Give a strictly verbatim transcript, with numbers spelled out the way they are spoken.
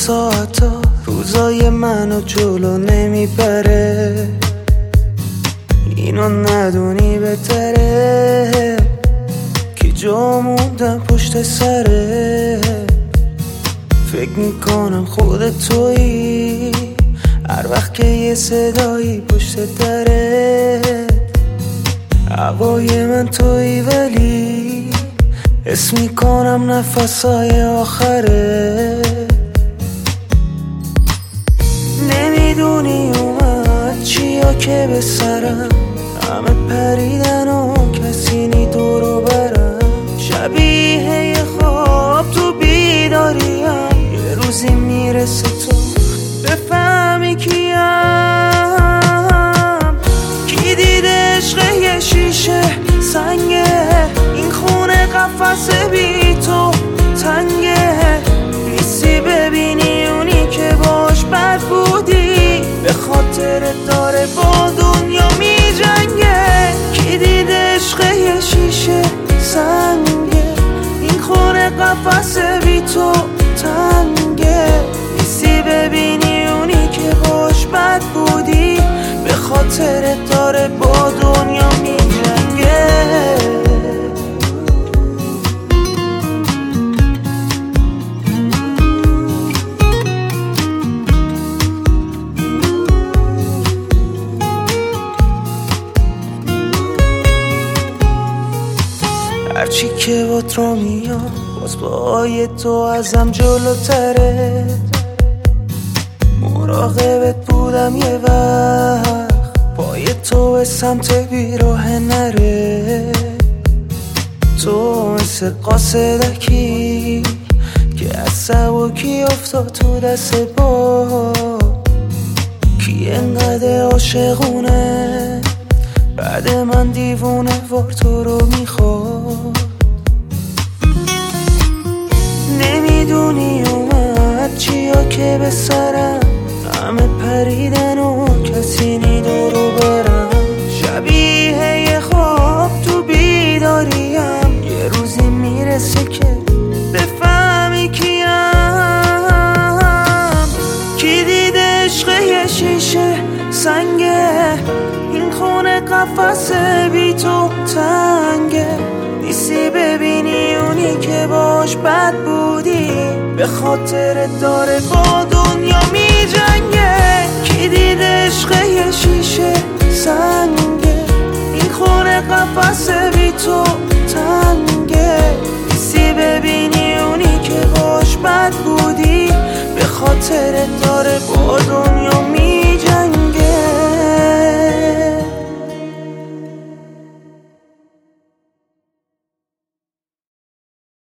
ساعتا روزای منو جلو نمیبره، اینو ندونی بهتره که جا موندم پشت سره. فکر میکنم خودت تویی هر وقت که یه صدایی پشت دره. هوای من تویی ولی حس میکنم نفسای آخره. نمیدونی اومد چیا که به سرم، همه پریدن و کسی نی دورو برم. شبیه یه خواب تو بیداریم، یه روزی میرسه تو بفهمی کیم. کی دیده عشق یه شیشه سنگه، این خونه قفس بی تو تنگه. نیستی ببینی اونی که باش بد بودی، به خاطر داره با دنیا می جنگه. کی دیده عشق یه شیشه سنگه، این خونه قفس بی تو تنگه. نیستی ببینی اونی که باش بد بودی، به خاطر داره با دنیا می جنگه. هرچی که بات رو میام باز باهای تو ازم جلوتره. مراقبت بودم یه وقت، پای تو به سمت بیراه نره. تو مثل قاصدکی که از سبکی افتاد تو دست با. کی انقدر عاشقونه بعد من دیوونه وار تو رو میخواد. نمیدونی اومد چیا که به سرم، همه پریدن و کسی نی دورو برم. شبیه یه خواب تو بیداریم، یه روزی میرسه که بفهمی کیم. کی دیده عشق یه شیشه سنگه، این خونه قفس بی تو تنگه. نیستی ببینی اونی که باش بد بودی، به خاطر داره با دنیا می جنگه. کی دیده عشق یه شیشه سنگه، این خونه قفس بی تو